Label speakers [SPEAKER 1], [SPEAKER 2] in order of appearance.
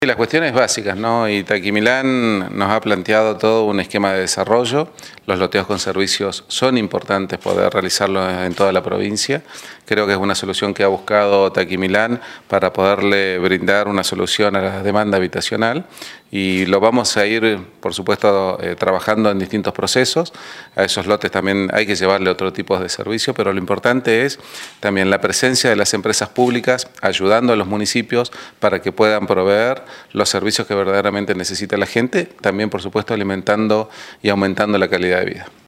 [SPEAKER 1] Sí, las cuestiones básicas, ¿no? Y Taquimilán nos ha planteado todo un esquema de desarrollo. Los loteos con servicios son importantes poder realizarlos en toda la provincia. Creo que es una solución que ha buscado Taquimilán para poderle brindar una solución a la demanda habitacional y lo vamos a ir, por supuesto, trabajando en distintos procesos. A esos lotes también hay que llevarle otro tipo de servicio, pero lo importante es también la presencia de las empresas públicas ayudando a los municipios para que puedan proveer los servicios que verdaderamente necesita la gente, también por supuesto alimentando y aumentando la calidad de vida.